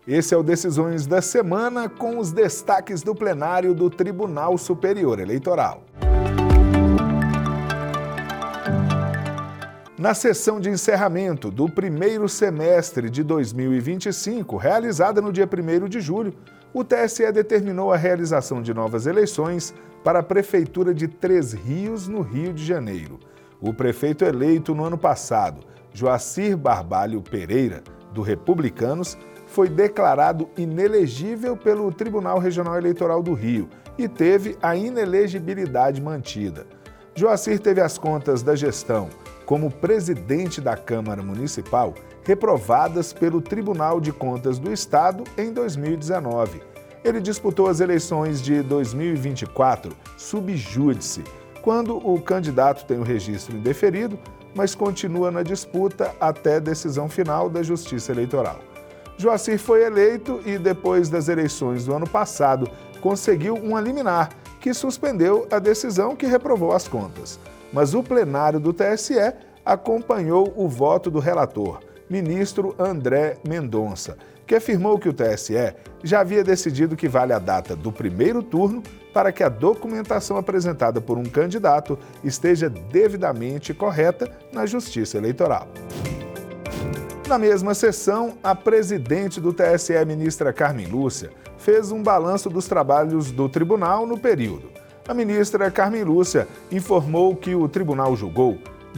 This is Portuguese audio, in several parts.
Esse é o Decisões da Semana com os destaques do plenário do Tribunal Superior Eleitoral. Na sessão de encerramento do primeiro semestre de 2025, realizada no dia 1º de julho, o TSE determinou a realização de novas eleições para a Prefeitura de Três Rios, no Rio de Janeiro. O prefeito eleito no ano passado, Joacir Barbalho Pereira, do Republicanos, foi declarado inelegível pelo Tribunal Regional Eleitoral do Rio e teve a inelegibilidade mantida. Joacir teve as contas da gestão como presidente da Câmara Municipal reprovadas pelo Tribunal de Contas do Estado em 2019. Ele disputou as eleições de 2024 sub júdice, quando o candidato tem o registro indeferido, mas continua na disputa até decisão final da Justiça Eleitoral. Joacir foi eleito e, depois das eleições do ano passado, conseguiu uma liminar que suspendeu a decisão que reprovou as contas. Mas o plenário do TSE acompanhou o voto do relator, ministro André Mendonça, que afirmou que o TSE já havia decidido que vale a data do primeiro turno para que a documentação apresentada por um candidato esteja devidamente correta na Justiça Eleitoral. Na mesma sessão, a presidente do TSE, ministra Carmen Lúcia, fez um balanço dos trabalhos do tribunal no período. A ministra Carmen Lúcia informou que o tribunal julgou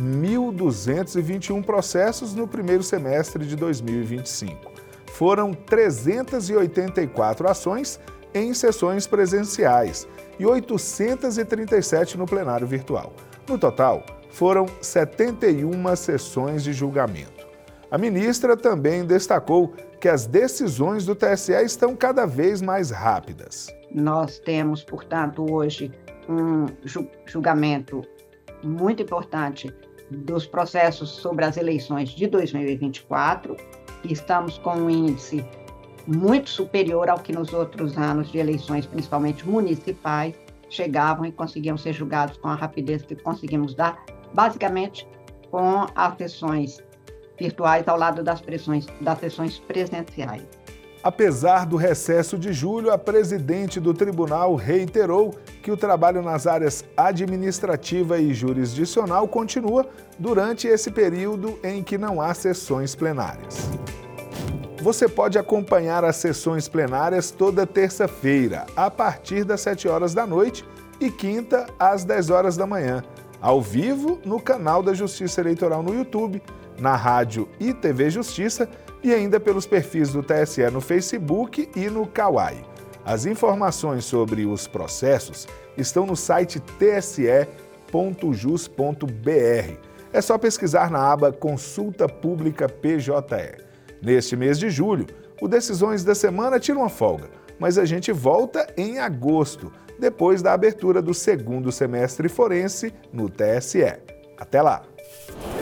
1.221 processos no primeiro semestre de 2025. Foram 384 ações em sessões presenciais e 837 no plenário virtual. No total, foram 71 sessões de julgamento. A ministra também destacou que as decisões do TSE estão cada vez mais rápidas. Nós temos, portanto, hoje um julgamento muito importante dos processos sobre as eleições de 2024. Estamos com um índice muito superior ao que nos outros anos de eleições, principalmente municipais, chegavam e conseguiam ser julgados com a rapidez que conseguimos dar, basicamente com as sessões virtuais ao lado das sessões presenciais. Apesar do recesso de julho, a presidente do tribunal reiterou que o trabalho nas áreas administrativa e jurisdicional continua durante esse período em que não há sessões plenárias. Você pode acompanhar as sessões plenárias toda terça-feira, a partir das 7 horas da noite e quinta, às 10 horas da manhã, ao vivo no canal da Justiça Eleitoral no YouTube, na rádio e TV Justiça e ainda pelos perfis do TSE no Facebook e no Kawai. As informações sobre os processos estão no site tse.jus.br. É só pesquisar na aba Consulta Pública PJE. Neste mês de julho, o Decisões da Semana tira uma folga, mas a gente volta em agosto, depois da abertura do segundo semestre forense no TSE. Até lá!